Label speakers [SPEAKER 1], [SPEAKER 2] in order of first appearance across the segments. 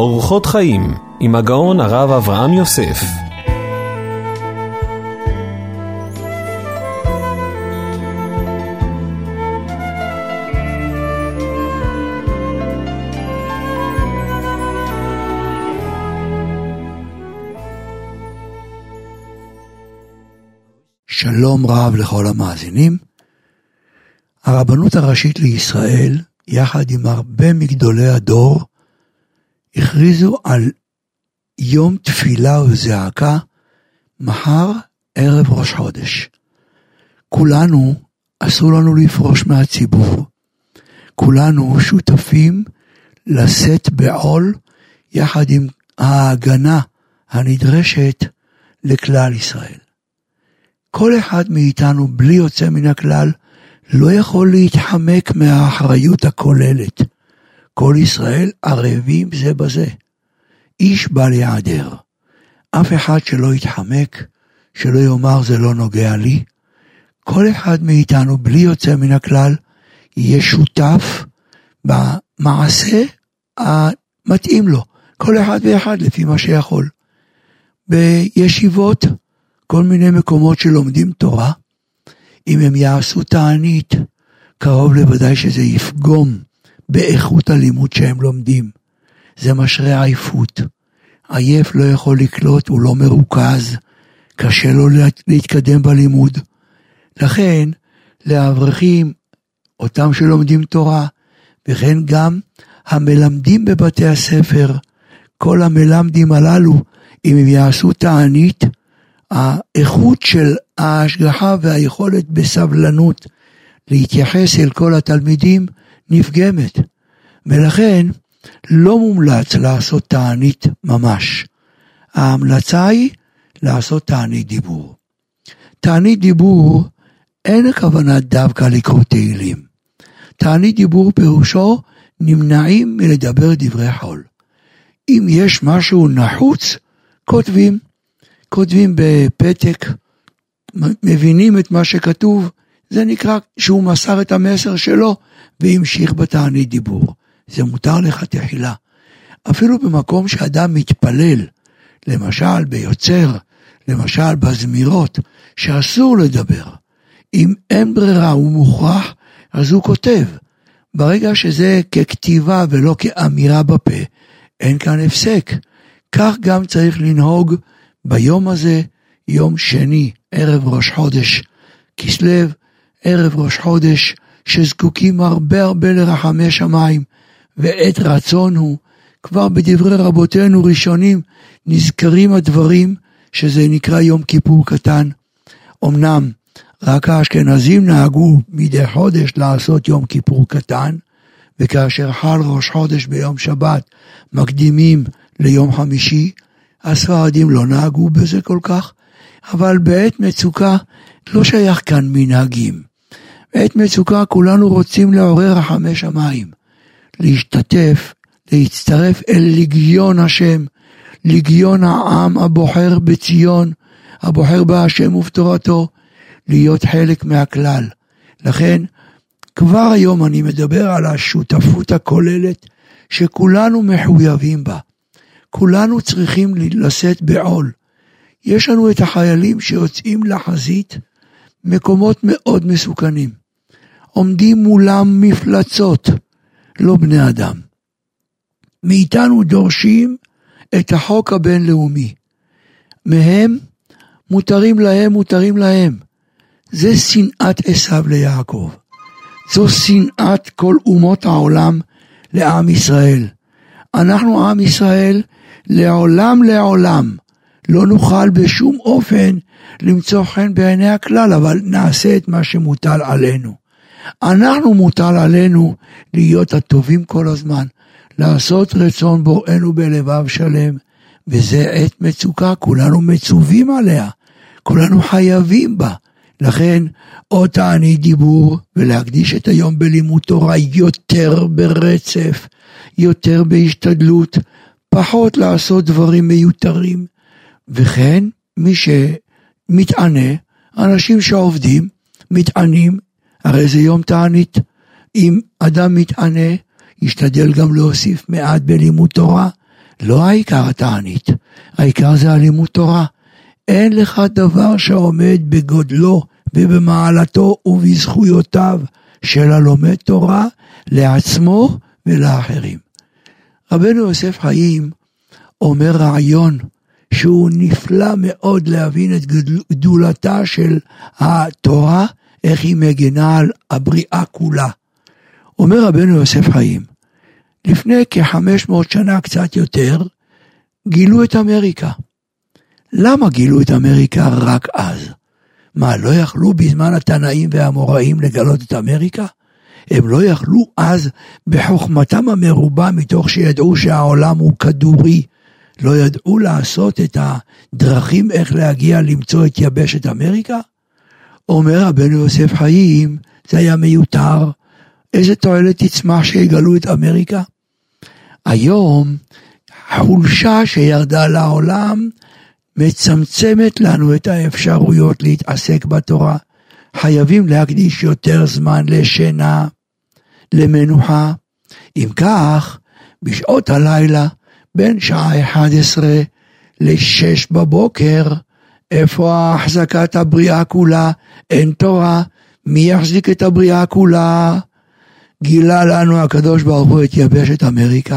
[SPEAKER 1] אורחות חיים עם הגאון הרב אברהם יוסף.
[SPEAKER 2] שלום רב לכל המאזינים. הרבנות הראשית לישראל, יחד עם הרבה מגדולי הדור, הכריזו על יום תפילה וזעקה מחר ערב ראש חודש. כולנו, אסור לנו לפרוש מהציבור. כולנו שותפים לשאת בעול יחד עם ההגנה הנדרשת לכלל ישראל. כל אחד מאיתנו בלי יוצא מן הכלל לא יכול להתחמק מהאחריות הכוללת. כל ישראל ערבים זה בזה. איש בא להיעדר. אף אחד שלא יתחמק, שלא יאמר זה לא נוגע לי. כל אחד מאיתנו בלי יוצא מן הכלל יהיה שותף במעשה המתאים לו. כל אחד ואחד לפי מה שיכול. בישיבות, כל מיני מקומות שלומדים תורה, אם הם יעשו תענית, קרוב לוודאי שזה יפגום באיכות הלימוד שהם לומדים. זה משרה עייפות. עייף לא יכול לקלוט, הוא לא מרוכז, קשה לו להתקדם בלימוד. לכן, לאברכים, אותם שלומדים תורה, וכן גם המלמדים בבתי הספר, כל המלמדים הללו, אם הם יעשו תענית, האיכות של ההשגחה והיכולת בסבלנות להתייחס אל כל התלמידים נפגמת. ולכן לא מומלץ לעשות תענית ממש. ההמלצה היא לעשות תענית דיבור. תענית דיבור אין הכוונה דווקא לקרוא תהילים. תענית דיבור פירושו נמנעים מלדבר דברי חול. אם יש משהו נחוץ, כותבים בפתק, מבינים את מה שכתוב, זה נקרא שהוא מסר את המסר שלו, והמשיך בתענית דיבור. זה מותר לך תחילה. אפילו במקום שאדם מתפלל, למשל ביוצר, למשל בזמירות, שאסור לדבר. אם אין ברירה הוא מוכרח, אז הוא כותב. ברגע שזה ככתיבה ולא כאמירה בפה, אין כאן הפסק. כך גם צריך לנהוג ביום הזה, יום שני, ערב ראש חודש, כסלו, ערב ראש חודש, שזקוקים הרבה לרחמי שמיים, ועת רצון הוא, כבר בדברי רבותינו ראשונים, נזכרים הדברים, שזה נקרא יום כיפור קטן. אמנם, רק האשכנזים נהגו מדי חודש לעשות יום כיפור קטן, וכאשר חל ראש חודש ביום שבת, מקדימים ליום חמישי, הספרדים לא נהגו בזה כל כך, אבל בעת מצוקה לא שייך כאן מנהגים. בעת מצוקה כולנו רוצים לעורר רחמי שמיים, להשתתף, להצטרף אל לגיון השם, לגיון העם הבוחר בציון, הבוחר בהשם ובתורתו, להיות חלק מהכלל. לכן, כבר היום אני מדבר על השותפות הכוללת שכולנו מחויבים בה. כולנו צריכים לשאת בעול. יש לנו את החיילים שיוצאים לחזית, מקומות מאוד מסוכנים. עומדים מולם מפלצות, לא בני אדם. מאיתנו דורשים את החוק הבינלאומי. מהם מותרים להם. זה שנאת עשיו ליעקב. זו שנאת כל אומות העולם לעם ישראל. אנחנו עם ישראל לעולם לא נוכל בשום אופן למצוא חן בעיני הכלל, אבל נעשה את מה שמוטל עלינו. אנחנו מוטל עלינו להיות הטובים כל הזמן, לעשות רצון בוראנו בלבב שלם, וזה עת מצוקה, כולנו מצווים עליה, כולנו חייבים בה. לכן או תענית דיבור ולהקדיש את היום בלימוד תורה יותר ברצף, יותר בהשתדלות, פחות לעשות דברים מיותרים, וכן מי שמתענה, אנשים שעובדים, מתענים, הרי זה יום תענית. אם אדם מתענה, ישתדל גם להוסיף מעט בלימוד תורה, לא העיקר התענית, העיקר זה הלימוד תורה. אין לך דבר שעומד בגודלו ובמעלתו ובזכויותיו של הלומד תורה לעצמו ולאחרים. רבנו יוסף חיים אומר רעיון שהוא נפלא מאוד להבין את גדולתה של התורה, איך היא מגנה על הבריאה כולה. אומר רבנו יוסף חיים, לפני כ-500 שנה קצת יותר, גילו את אמריקה. למה גילו את אמריקה רק אז? מה, לא יכלו בזמן התנאים והאמוראים לגלות את אמריקה? הם לא יכלו אז בחוכמתם המרובה, מתוך שידעו שהעולם הוא כדורי, לא ידעו לעשות את הדרכים איך להגיע למצוא את יבשת אמריקה? אומר רבנו יוסף חיים, זה היה מיותר. איזה תועלת תצמח שיגלו את אמריקה? היום החולשה שירדה לעולם מצמצמת לנו את האפשרויות להתעסק בתורה. חייבים להקדיש יותר זמן לשינה, למנוחה. אם כך, בשעות הלילה, בין שעה 11 ל-6 בבוקר, איפה ההחזקת הבריאה כולה? אין תורה. מי יחזיק את הבריאה כולה? גילה לנו הקדוש ברוך הוא את יבשת אמריקה.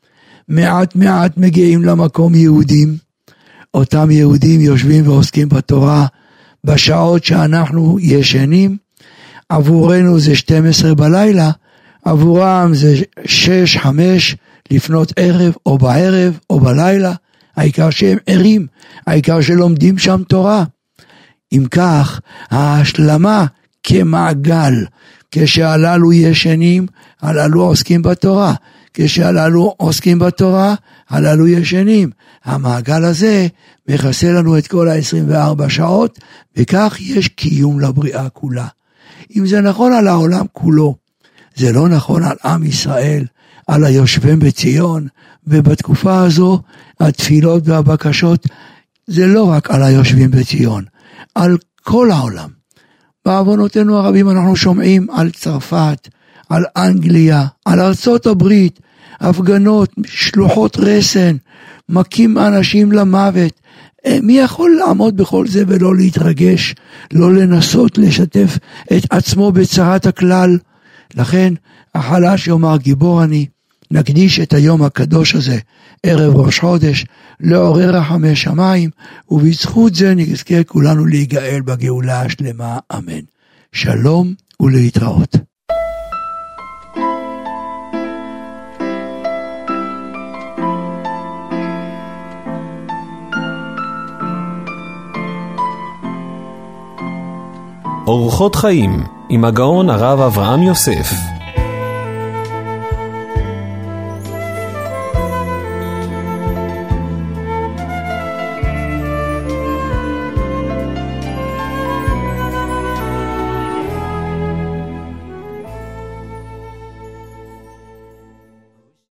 [SPEAKER 2] מעט מעט מגיעים למקום יהודים. אותם יהודים יושבים ועוסקים בתורה בשעות שאנחנו ישנים. עבורנו זה 12 בלילה, עבורם זה 6-5 לפנות ערב או בערב או בלילה. העיקר שהם ערים, העיקר שלומדים שם תורה. אם כך, ההשלמה כמעגל, כשהללו ישנים, הללו עוסקים בתורה. כשהללו עוסקים בתורה, הללו ישנים. המעגל הזה מכסה לנו את כל 24 שעות, וכך יש קיום לבריאה כולה. אם זה נכון על העולם כולו, זה לא נכון על עם ישראל, על היושבים בציון, ובתקופה הזו התפילות והבקשות זה לא רק על היושבים בציון, על כל העולם. בעוונותינו הרבים אנחנו שומעים על צרפת, על אנגליה, על ארצות הברית, הפגנות, שלוחות רסן, מכים אנשים למוות. מי יכול לעמוד בכל זה ולא להתרגש, לא לנסות לשתף את עצמו בצרת הכלל? לכן החלש יאמר גיבור אני, נקדיש את היום הקדוש הזה, ערב ראש חודש, לעורר רחמי שמיים, ובזכות זה נזכה כולנו להיגאל בגאולה השלמה, אמן. שלום ולהתראות.
[SPEAKER 1] אורחות חיים עם הגאון הרב אברהם יוסף.